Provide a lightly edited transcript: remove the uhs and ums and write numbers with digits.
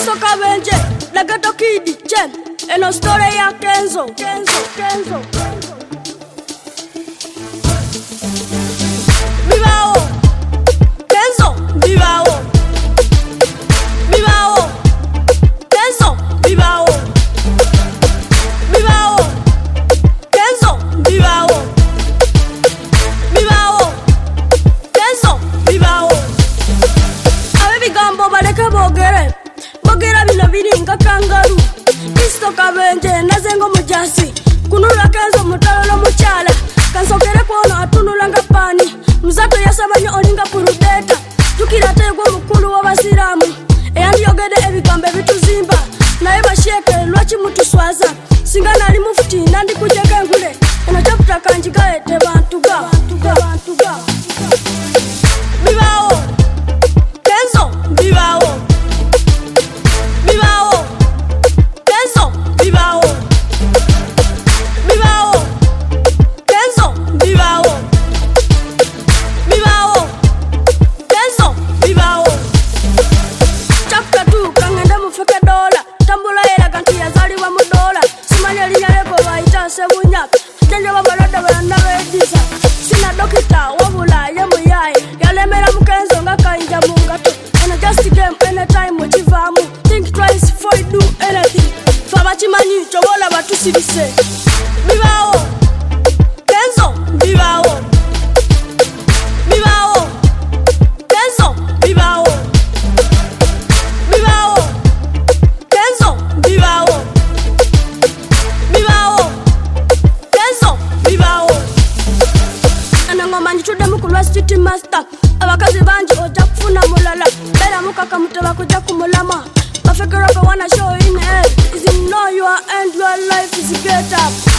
Kristo Kabenje, Legato Kid, Chen, eno story ya Kenzo. Vivao, Kenzo, vivao. Vivao, Kenzo, vivao. Vivao, Kenzo, vivao. Vivao, Kenzo, vivao. Abe bigambo baleka bogere. Bogera bino biringa kangaru. Kristo Kabenje nazengo mujasi. Kunula Kenzo mutalo muchala. Kansokere kono atunulanga pani. Mzato yasamanyo olinga purudeta. Tukirate gwo mukulu w'abasiramu. Eyandi yogede ebigambo bituzimba. Naye basheke lwachi mutuswaza. Singana ali mufuti nandi kujeka ngule. Eno chapter kanjiga ete bantuga. Vivao, Kenzo, vivao. Vivao, Kenzo, vivao. Vivao, Kenzo, vivao. Vivao, Kenzo, vivao. Chapter 2 kangenda mufeke dola. Tambula era kanti yazali wa mudola. Simanya linyaleko waita sebunyaka. Jenje wabalada balanda bedisa. Sina dokita wabula yemuyaye. Yalemera mukenzo nga kainja mungato. And a just game anytime muchivamu. Think twice before you do anything. Fabachimanyi chobola batusibise. Vivao, Kenzo, vivao. Vivao, Kenzo, vivao. Vivao, Kenzo, vivao. Vivao, Kenzo, vivao. Anangoma nchude mukulwa city master. Abakazi banji oja kufuna mulala. Bera mukaka muteba kuja kumulama. Mafekero kwa wana show in hell. Is in know your end, your life is get up.